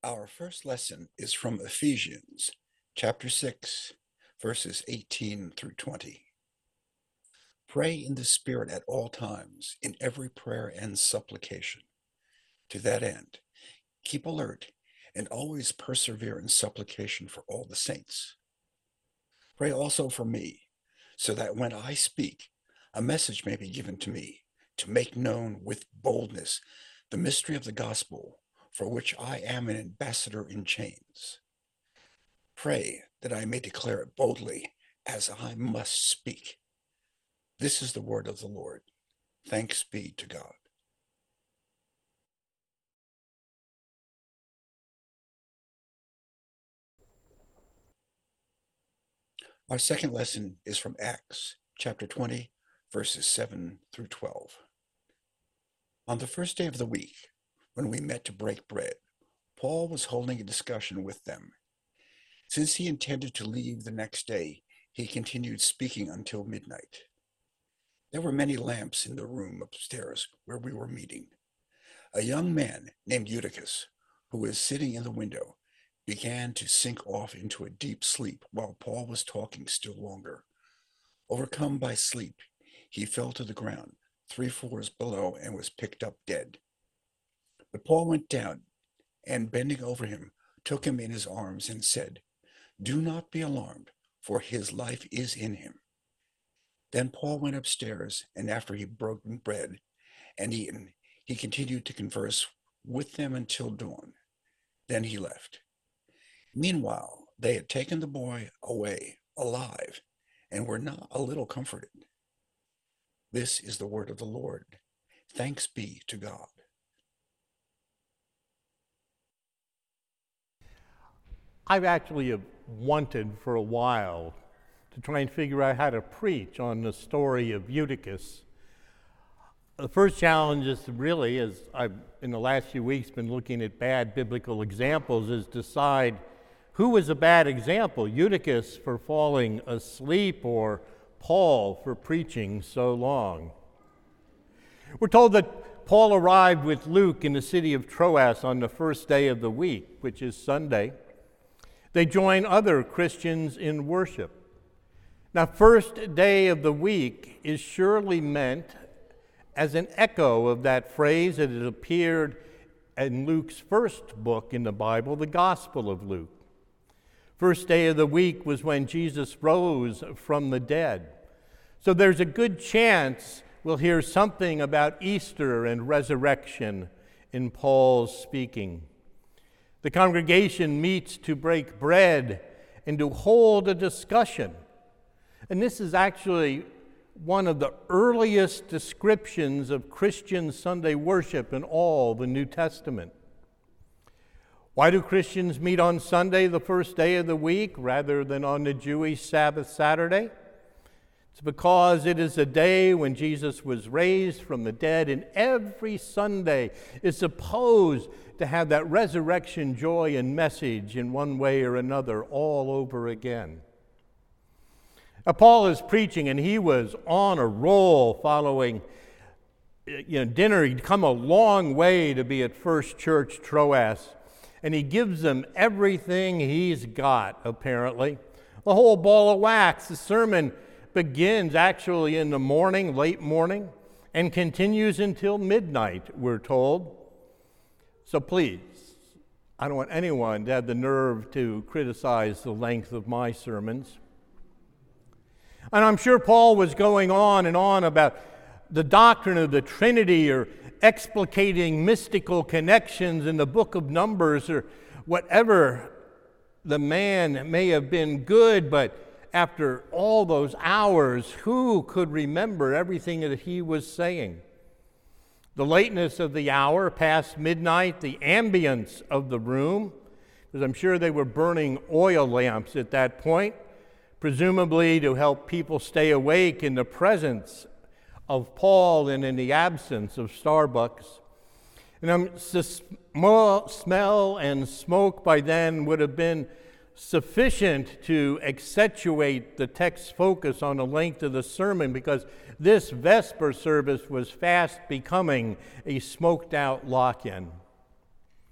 Our first lesson is from Ephesians, chapter 6, verses 18 through 20. Pray in the Spirit at all times, in every prayer and supplication. To that end, keep alert and always persevere in supplication for all the saints. Pray also for me, so that when I speak, a message may be given to me to make known with boldness the mystery of the gospel, for which I am an ambassador in chains. Pray that I may declare it boldly, as I must speak. This is the word of the Lord. Thanks be to God. Our second lesson is from Acts, chapter 20, verses 7 through 12. On the first day of the week, when we met to break bread, Paul was holding a discussion with them. Since he intended to leave the next day, he continued speaking until midnight. There were many lamps in the room upstairs where we were meeting. A young man named Eutychus, who was sitting in the window, began to sink off into a deep sleep while Paul was talking still longer. Overcome by sleep, he fell to the ground 3 floors below and was picked up dead. But Paul went down and, bending over him, took him in his arms and said, "Do not be alarmed, for his life is in him." Then Paul went upstairs, and after he had broken bread and eaten, he continued to converse with them until dawn. Then he left. Meanwhile, they had taken the boy away alive and were not a little comforted. This is the word of the Lord. Thanks be to God. I've actually have wanted for a while to try and figure out how to preach on the story of Eutychus. The first challenge is really, as I've in the last few weeks been looking at bad biblical examples, is decide who was a bad example, Eutychus for falling asleep or Paul for preaching so long. We're told that Paul arrived with Luke in the city of Troas on the first day of the week, which is Sunday. They join other Christians in worship. Now, first day of the week is surely meant as an echo of that phrase that had appeared in Luke's first book in the Bible, the Gospel of Luke. First day of the week was when Jesus rose from the dead. So there's a good chance we'll hear something about Easter and resurrection in Paul's speaking. The congregation meets to break bread and to hold a discussion. And this is actually one of the earliest descriptions of Christian Sunday worship in all the New Testament. Why do Christians meet on Sunday, the first day of the week, rather than on the Jewish Sabbath Saturday? It's because it is a day when Jesus was raised from the dead, and every Sunday is supposed to have that resurrection joy and message in one way or another all over again. Now, Paul is preaching, and he was on a roll following dinner. He'd come a long way to be at First Church Troas, and he gives them everything he's got, apparently. The whole ball of wax. The sermon begins actually in the morning, late morning, and continues until midnight, we're told. So please, I don't want anyone to have the nerve to criticize the length of my sermons. And I'm sure Paul was going on and on about the doctrine of the Trinity or explicating mystical connections in the book of Numbers or whatever. The man may have been good, but after all those hours, who could remember everything that he was saying? The lateness of the hour, past midnight, the ambience of the room, because I'm sure they were burning oil lamps at that point, presumably to help people stay awake in the presence of Paul and in the absence of Starbucks. And the smell and smoke by then would have been sufficient to accentuate the text's focus on the length of the sermon, because this Vesper service was fast becoming a smoked-out lock-in.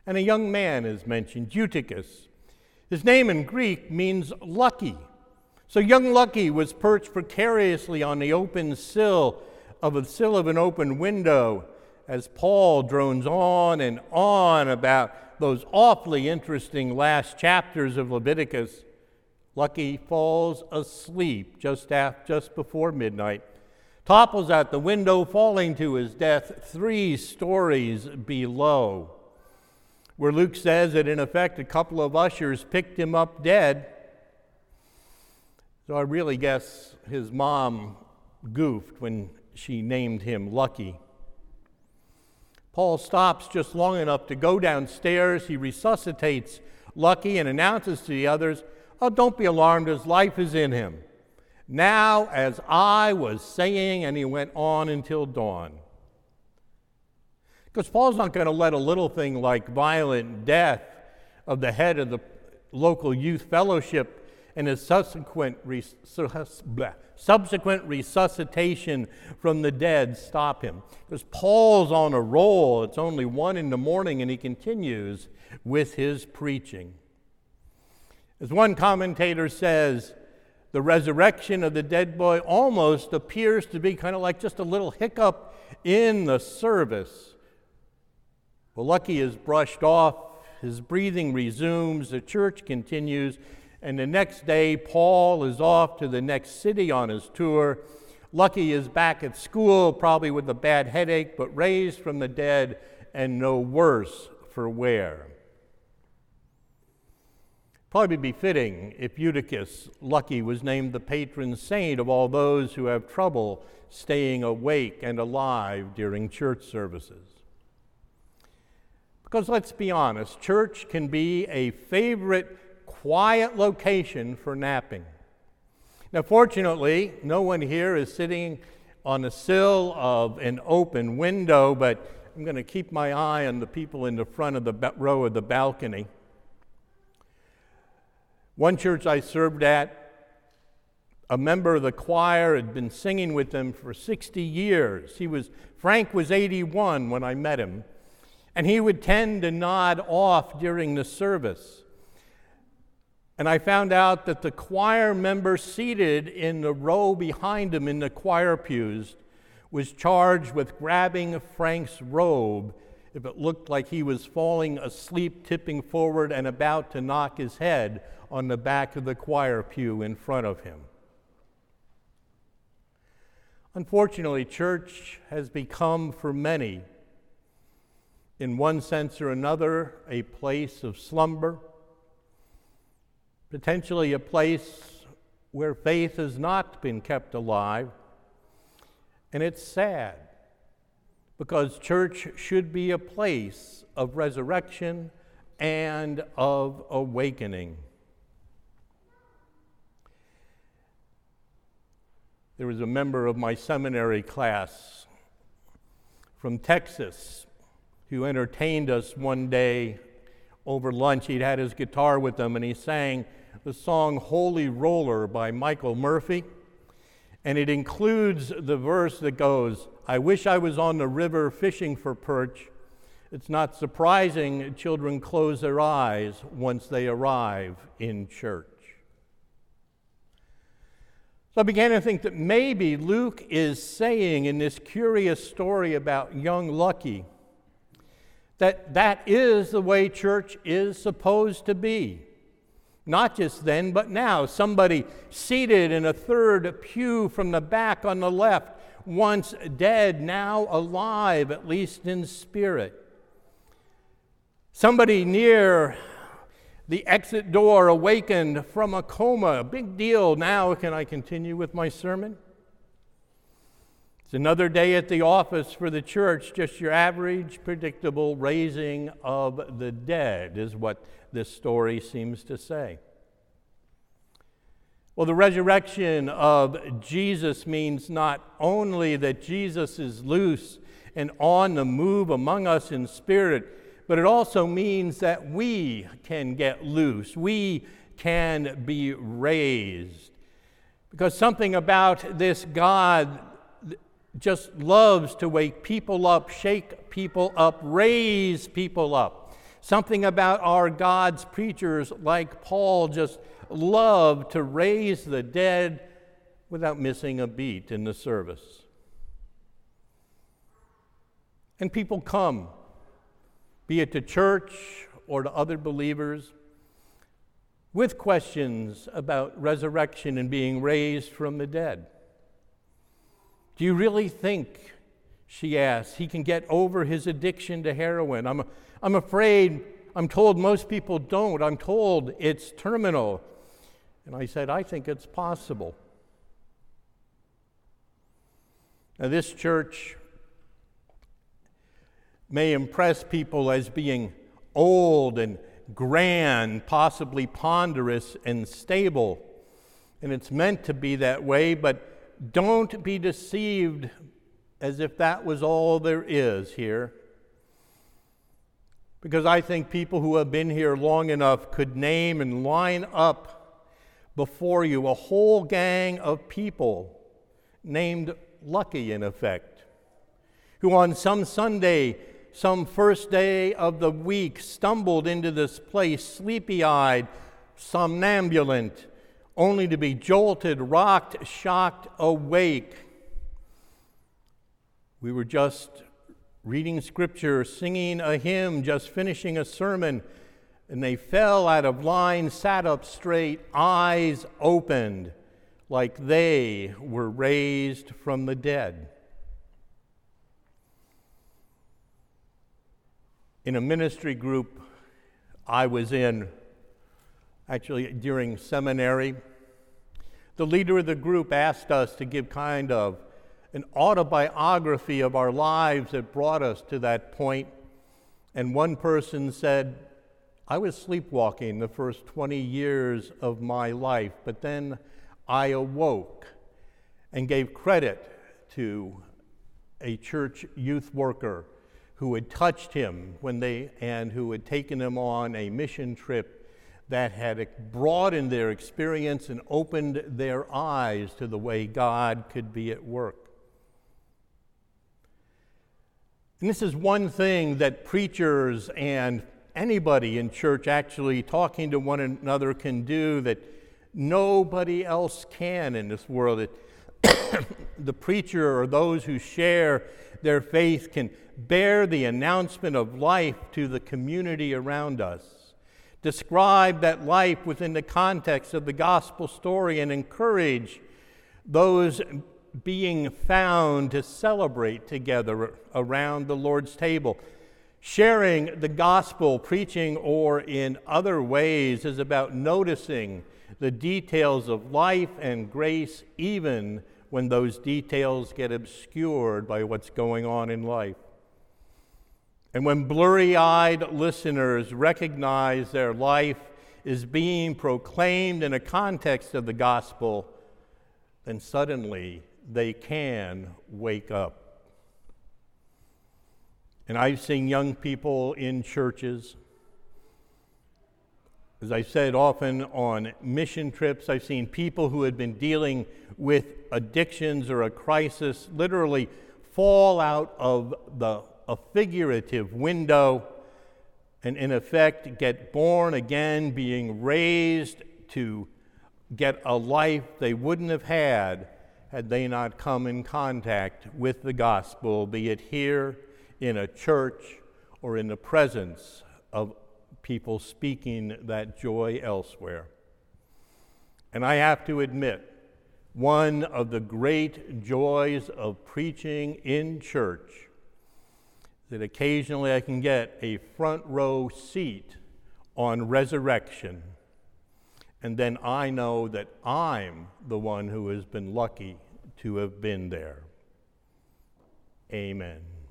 And a young man is mentioned, Eutychus. His name in Greek means lucky. So young Lucky was perched precariously on the open sill of an open window as Paul drones on and on about those awfully interesting last chapters of Leviticus. Lucky falls asleep just before midnight, topples out the window, falling to his death 3 stories below, where Luke says that in effect a couple of ushers picked him up dead. So I really guess his mom goofed when she named him Lucky. Paul stops just long enough to go downstairs. He resuscitates Lucky and announces to the others, "Oh, don't be alarmed, his life is in him. Now, as I was saying," and he went on until dawn. Because Paul's not going to let a little thing like violent death of the head of the local youth fellowship and his subsequent resuscitation from the dead stop him. Because Paul's on a roll. It's only 1 a.m, and he continues with his preaching. As one commentator says, the resurrection of the dead boy almost appears to be kind of like just a little hiccup in the service. Well, Lucky is brushed off, his breathing resumes, the church continues, and the next day Paul is off to the next city on his tour. Lucky is back at school, probably with a bad headache, but raised from the dead and no worse for wear. Probably be fitting if Eutychus, Lucky, was named the patron saint of all those who have trouble staying awake and alive during church services. Because let's be honest, church can be a favorite quiet location for napping. Now, fortunately, no one here is sitting on the sill of an open window, but I'm going to keep my eye on the people in the front of the row of the balcony. One church I served at, a member of the choir had been singing with them for 60 years. Frank was 81 when I met him, and he would tend to nod off during the service. And I found out that the choir member seated in the row behind him in the choir pews was charged with grabbing Frank's robe if it looked like he was falling asleep, tipping forward, and about to knock his head on the back of the choir pew in front of him. Unfortunately, church has become for many, in one sense or another, a place of slumber, potentially a place where faith has not been kept alive. And it's sad, because church should be a place of resurrection and of awakening. There was a member of my seminary class from Texas who entertained us one day over lunch. He'd had his guitar with him, and he sang the song Holy Roller by Michael Murphy. And it includes the verse that goes, "I wish I was on the river fishing for perch. It's not surprising children close their eyes once they arrive in church." So I began to think that maybe Luke is saying in this curious story about young Lucky that is the way church is supposed to be. Not just then, but now. Somebody seated in a third pew from the back on the left, once dead, now alive, at least in spirit. Somebody near the exit door, awakened from a coma. A big deal. Now, can I continue with my sermon? It's another day at the office for the church, just your average, predictable raising of the dead is what this story seems to say. Well, the resurrection of Jesus means not only that Jesus is loose and on the move among us in spirit, but it also means that we can get loose. We can be raised. Because something about this God just loves to wake people up, shake people up, raise people up. Something about our God's preachers, like Paul, just love to raise the dead without missing a beat in the service. And people come, be it to church or to other believers, with questions about resurrection and being raised from the dead. Do you really think, she asks, he can get over his addiction to heroin? I'm afraid, I'm told most people don't. I'm told it's terminal. And I said, I think it's possible. Now, this church may impress people as being old and grand, possibly ponderous and stable. And it's meant to be that way, but don't be deceived as if that was all there is here. Because I think people who have been here long enough could name and line up before you a whole gang of people named lucky, in effect, who on some Sunday, some first day of the week, stumbled into this place sleepy-eyed, somnambulant, only to be jolted, rocked, shocked, awake. We were just reading scripture, singing a hymn, just finishing a sermon, and they fell out of line, sat up straight, eyes opened, like they were raised from the dead. In a ministry group I was in, actually during seminary, the leader of the group asked us to give kind of an autobiography of our lives that brought us to that point. And one person said, I was sleepwalking the first 20 years of my life, but then I awoke, and gave credit to a church youth worker who had touched him and who had taken him on a mission trip that had broadened their experience and opened their eyes to the way God could be at work. And this is one thing that preachers and anybody in church actually talking to one another can do that nobody else can in this world. The preacher or those who share their faith can bear the announcement of life to the community around us, describe that life within the context of the gospel story, and encourage those being found to celebrate together around the Lord's table. Sharing the gospel, preaching, or in other ways is about noticing the details of life and grace, even when those details get obscured by what's going on in life. And when blurry-eyed listeners recognize their life is being proclaimed in a context of the gospel, then suddenly they can wake up. And I've seen young people in churches. As I said, often on mission trips, I've seen people who had been dealing with addictions or a crisis literally fall out of a figurative window and in effect get born again, being raised to get a life they wouldn't have had they not come in contact with the gospel, be it here in a church or in the presence of people speaking that joy elsewhere. And I have to admit, one of the great joys of preaching in church is that occasionally I can get a front row seat on resurrection, and then I know that I'm the one who has been lucky to have been there. Amen.